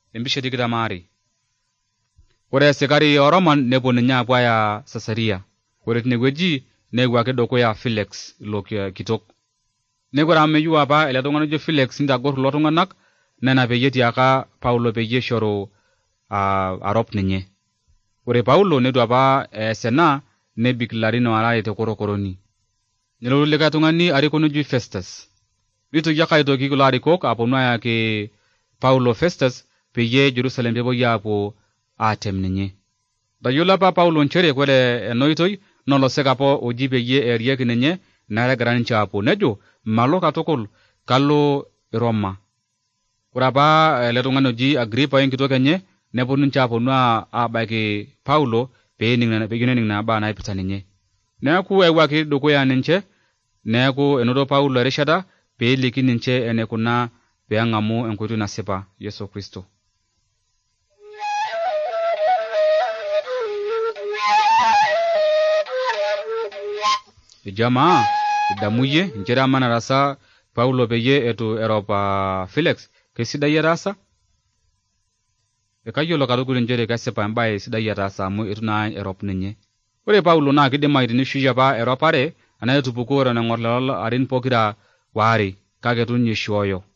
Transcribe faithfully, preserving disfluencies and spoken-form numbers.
Embishe tikitam aare. Ore asikari Roman nepuo ninye apuo aya Caesarea. Ore tinewueji neewuo ake dukuya Felix ilo kitok. Nekore amu meyieu apa ele tung'ani ojo Felix nitagor kulo tung'anak nena peyie etiaka Paulo peyie ishoru uh, arop ninye. Ore Paulo netu apa ees ena nebik ilarin waare tekorokoroni. Nelotu likae tung'ani arikoni oji Festus. Nitoki ake aitoki kulo arikok aponu ayaki Paulo Festus peyie Jerusalem pepuoi apuo aatem ninye. Tayiolo apa Paulo nchere kore enoitoi nolosek apa oji peyie eerieki ninye naregira ninche apuo. Nejo malo katukul kalo Roma. Ore apa ele tung'ani oji Agripa enkitok enye neponu ninche aponu abaiki Paulo peening nening nena baa naipirta ninye. Neeku ewuaki dukuya ninche, neeku enoto Paulo erishata peeliki ninche enekuna peeng'amu enkoitoi nasipa Yesu Kristo. Jamaa idamuyie nchere ama narasa Paulo peyie etu eropa Felix kesidai etaasa. Ekayiolo katukul nchere kesipa embaye sidai etaasa amu etu naa erop ninye. Ore Paulo naa kidimayu tenishui apa eropare anaa etupukuo eton eng'or lelo arin pokira waare kake etu ninye ishooyo.